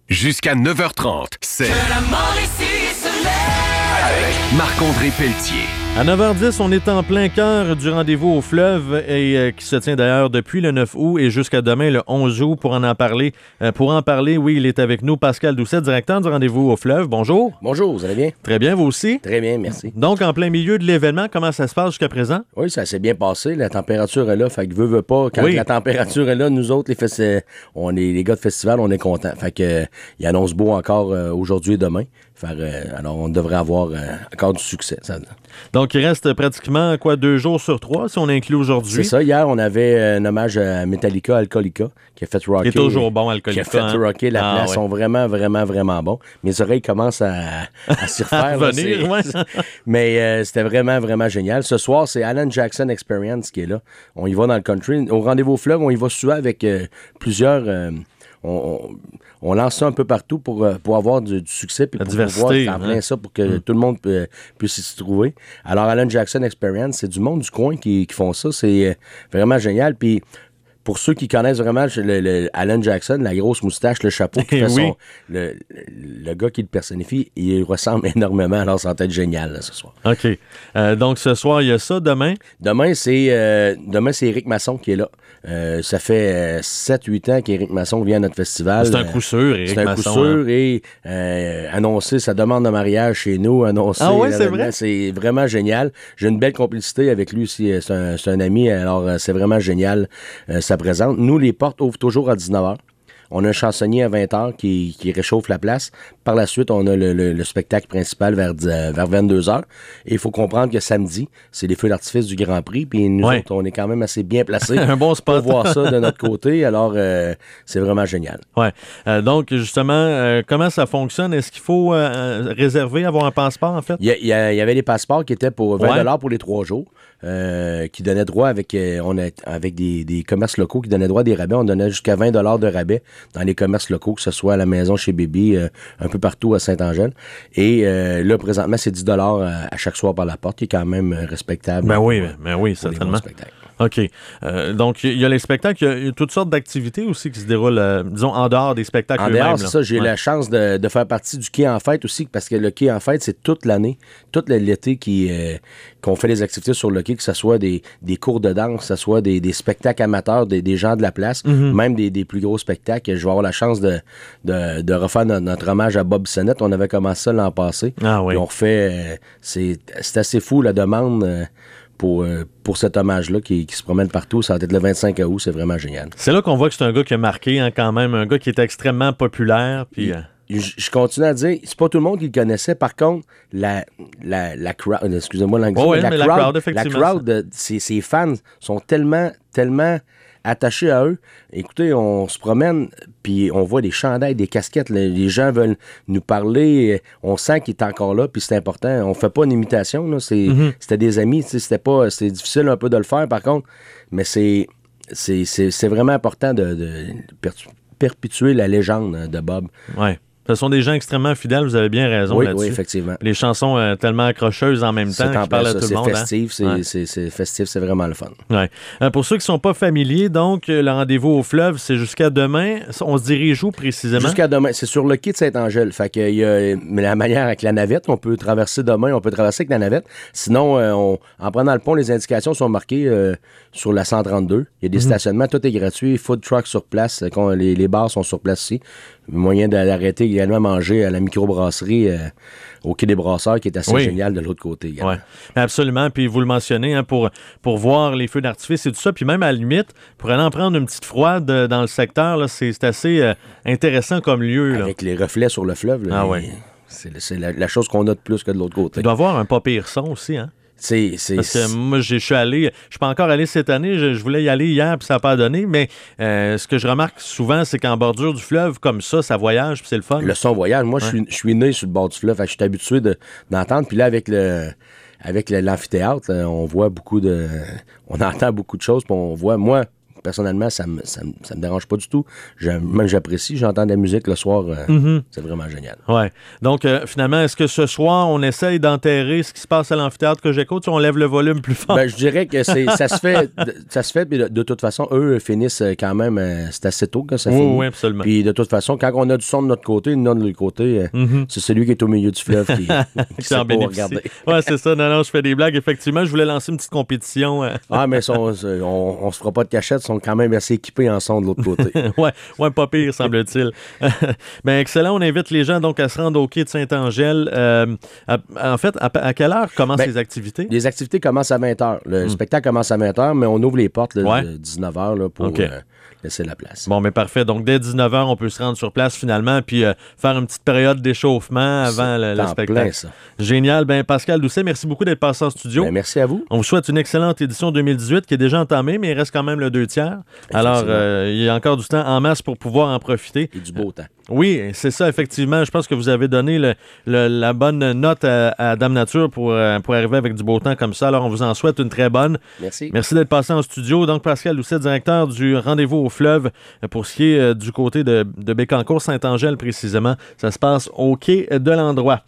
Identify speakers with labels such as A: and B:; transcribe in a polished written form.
A: Jusqu'à 9h30, c'est avec Marc-André Pelletier.
B: À 9h10, on est en plein cœur du rendez-vous au fleuve et qui se tient d'ailleurs depuis le 9 août et jusqu'à demain, le 11 août, pour en parler. Oui, il est avec nous, Pascal Doucet, directeur du rendez-vous au fleuve. Bonjour.
C: Bonjour, vous allez bien?
B: Très bien, vous aussi?
C: Très bien, merci.
B: Donc, en plein milieu de l'événement, comment ça se passe jusqu'à présent?
C: Oui, ça s'est bien passé. La température est là, fait que veut pas. Quand la température est là, nous autres, les gars de festival, on est contents. Fait que il annonce beau encore aujourd'hui et demain. Alors, on devrait avoir encore du succès.
B: Donc, il reste pratiquement, 2 jours sur 3, si on inclut aujourd'hui?
C: C'est ça. Hier, on avait un hommage à Metallica, Alcoolica, qui a fait rocker.
B: Qui est toujours bon, Alcoolica.
C: Qui a fait rocker la place. Ils sont vraiment, vraiment, vraiment bons. Mes oreilles commencent à s'y refaire.
B: Venir, ouais.
C: Mais c'était vraiment, vraiment génial. Ce soir, c'est Alan Jackson Experience qui est là. On y va dans le country. Au rendez-vous au fleuve, on y va souvent avec plusieurs... On lance ça un peu partout pour avoir du succès puis pour pouvoir en plein ça pour que tout le monde puisse s'y trouver. Alors, Alan Jackson Experience, c'est du monde du coin qui font ça. C'est vraiment génial. Puis, pour ceux qui connaissent vraiment Alan Jackson, la grosse moustache, le chapeau, qui fait le gars qui le personnifie, il ressemble énormément. Alors, ça va être génial là, ce soir.
B: OK. Donc, ce soir, il y a ça. Demain?
C: Demain, c'est Éric Masson qui est là. Ça fait 7-8 ans qu'Éric Masson vient à notre festival.
B: C'est un coup sûr, Éric Masson.
C: C'est un coup sûr et annoncer sa demande de mariage chez nous.
B: C'est vrai?
C: C'est vraiment génial. J'ai une belle complicité avec lui aussi. C'est un ami, alors c'est vraiment génial sa présence. Nous, les portes ouvrent toujours à 19h. On a un chansonnier à 20h qui réchauffe la place. Par la suite, on a le spectacle principal vers 22h. Et il faut comprendre que samedi, c'est les feux d'artifice du Grand Prix. Puis nous autres, on est quand même assez bien placés
B: un bon spot
C: pour voir ça de notre côté. Alors, c'est vraiment génial.
B: Ouais. Donc, justement, comment ça fonctionne? Est-ce qu'il faut réserver, avoir un passeport, en fait?
C: Il y avait des passeports qui étaient pour 20$ pour les 3 jours. Qui donnait droit avec des commerces locaux qui donnaient droit à des rabais. On donnait jusqu'à 20$ de rabais dans les commerces locaux, que ce soit à la maison chez Bibi, un peu partout à Saint-Angèle. Et là, présentement, c'est 10$ à chaque soir par la porte, qui est quand même respectable.
B: Ben oui, certainement. OK. Donc, il y a les spectacles, il y a toutes sortes d'activités aussi qui se déroulent, disons, en dehors des spectacles eux-mêmes. En dehors,
C: c'est ça. J'ai la chance de faire partie du Quai en Fête aussi, parce que le Quai en Fête, c'est toute l'année, tout l'été qu'on fait des activités sur le quai, que ce soit des cours de danse, que ce soit des spectacles amateurs, des gens de la place, même des plus gros spectacles. Je vais avoir la chance de refaire notre hommage à Bob Sennett. On avait commencé ça l'an passé.
B: Ah oui.
C: Puis on refait... c'est assez fou, la demande... Pour cet hommage-là qui se promène partout. Ça va être le 25 août, c'est vraiment génial.
B: C'est là qu'on voit que c'est un gars qui a marqué quand même, un gars qui est extrêmement populaire. Puis,
C: je continue à dire, c'est pas tout le monde qui le connaissait. Par contre, la crowd, excusez-moi l'anglais, la crowd, ses fans sont tellement attachés à eux. Écoutez, on se promène, puis on voit des chandails, des casquettes. Les gens veulent nous parler. On sent qu'il est encore là, puis c'est important. On fait pas une imitation. Là. C'était des amis. C'était difficile un peu de le faire, par contre. Mais c'est vraiment important de perpétuer la légende de Bob.
B: Ouais. Ce sont des gens extrêmement fidèles, vous avez bien raison là-dessus.
C: Oui, effectivement.
B: Les chansons tellement accrocheuses en même temps, je parle à tout le monde.
C: C'est festif, c'est vraiment le fun.
B: Ouais. Pour ceux qui ne sont pas familiers, donc, le rendez-vous au fleuve, c'est jusqu'à demain. On se dirige où précisément?
C: Jusqu'à demain. C'est sur le quai de Saint-Angèle. Fait que il y a la manière avec la navette, on peut traverser demain, on peut traverser avec la navette. Sinon, en prenant le pont, les indications sont marquées sur la 132. Il y a des stationnements, tout est gratuit. Food truck sur place, les bars sont sur place ici. Moyen d'arrêter également à manger à la microbrasserie au Quai des Brasseurs, qui est assez génial de l'autre côté également.
B: Oui, absolument. Puis vous le mentionnez, pour voir les feux d'artifice et tout ça. Puis même à la limite, pour aller en prendre une petite froide dans le secteur, là, c'est assez intéressant comme lieu.
C: Avec les reflets sur le fleuve. Là, c'est la chose qu'on a de plus que de l'autre côté.
B: Il doit y avoir un pas pire son aussi, hein? Parce que moi, je suis allé, je suis pas encore allé cette année, je voulais y aller hier, puis ça n'a pas donné, mais ce que je remarque souvent, c'est qu'en bordure du fleuve, comme ça voyage, puis c'est le fun.
C: Le son voyage, moi, je suis né sur le bord du fleuve, je suis habitué d'entendre, puis là, avec l'amphithéâtre, on voit on entend beaucoup de choses, puis on voit, moi, personnellement, ça me dérange pas du tout. Même j'apprécie, j'entends de la musique le soir. C'est vraiment génial.
B: Ouais. Donc, finalement, est-ce que ce soir, on essaye d'enterrer ce qui se passe à l'amphithéâtre que j'écoute ou on lève le volume plus fort?
C: Ben, je dirais que ça se fait, puis de toute façon, eux finissent quand même, c'est assez tôt que ça finit.
B: Oui, absolument.
C: Puis de toute façon, quand on a du son de notre côté, nous, de l'autre côté, c'est celui qui est au milieu du fleuve qui sait
B: en
C: pas
B: bénéficie.
C: regarder.
B: Ouais, c'est ça. Non, je fais des blagues. Effectivement, je voulais lancer une petite compétition.
C: Ah, mais on se fera pas de cachette, ils sont quand même assez équipés en son de l'autre côté.
B: ouais, pas pire, semble-t-il. Ben, excellent. On invite les gens donc à se rendre au quai de Saint-Angèle. En fait, à quelle heure commencent les activités?
C: Les activités commencent à 20h. Le spectacle commence à 20h, mais on ouvre les portes de 19h pour laisser la place.
B: Bon, mais parfait. Donc, dès 19h, on peut se rendre sur place finalement puis faire une petite période d'échauffement avant le spectacle.
C: Plein, ça.
B: Génial. Ben, Pascal Doucet, merci beaucoup d'être passé en studio.
C: Ben, merci à vous.
B: On vous souhaite une excellente édition 2018 qui est déjà entamée, mais il reste quand même le 2/3. Alors, il y a encore du temps en masse pour pouvoir en profiter.
C: Et du beau temps.
B: Oui, c'est ça, effectivement. Je pense que vous avez donné la bonne note à Dame Nature pour arriver avec du beau temps comme ça. Alors, on vous en souhaite une très bonne.
C: Merci.
B: Merci d'être passé en studio. Donc, Pascal Doucet, directeur du Rendez-vous au fleuve, pour ce qui est du côté de Bécancour, Saint-Angèle précisément. Ça se passe au quai de l'Endroit.